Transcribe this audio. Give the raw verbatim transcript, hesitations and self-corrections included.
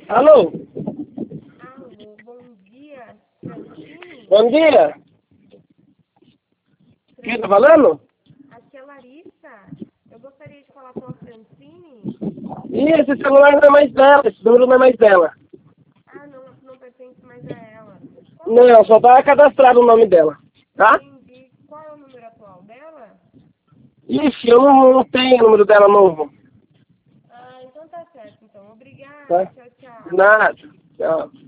Alô? Alô, bom dia, Francine? Bom dia. Quem tá falando? Aqui é Larissa. Eu gostaria de falar com a Francine. Ih, esse celular não é mais dela, esse número não é mais dela. Ah, não, não pertence mais a ela. Qual Não, só tá cadastrado o nome dela, tá? entendi. Qual é o número atual dela? Ixi, eu não, não tenho o número dela novo. Ah, então tá certo. Então, obrigada. Tá? Tchau, tchau. Nada. Tchau.